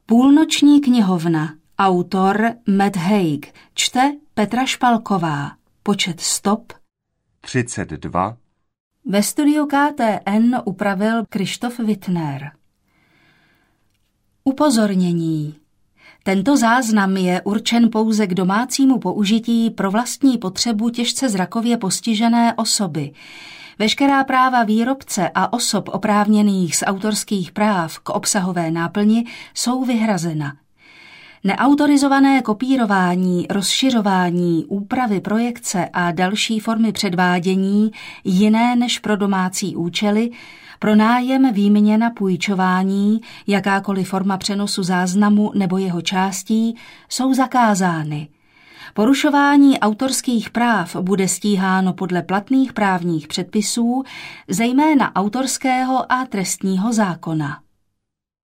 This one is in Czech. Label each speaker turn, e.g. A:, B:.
A: Půlnoční knihovna. Autor Matt Haig. Čte Petra Špalková. Počet stop
B: 32.
A: Ve studiu KTN upravil Krištof Wittner. Upozornění. Tento záznam je určen pouze k domácímu použití pro vlastní potřebu těžce zrakově postižené osoby. Veškerá práva výrobce a osob oprávněných z autorských práv k obsahové náplni jsou vyhrazena. Neautorizované kopírování, rozšiřování, úpravy projekce a další formy předvádění jiné než pro domácí účely, pronájem, výměna, půjčování, jakákoliv forma přenosu záznamu nebo jeho částí jsou zakázány. Porušování autorských práv bude stíháno podle platných právních předpisů, zejména autorského a trestního zákona.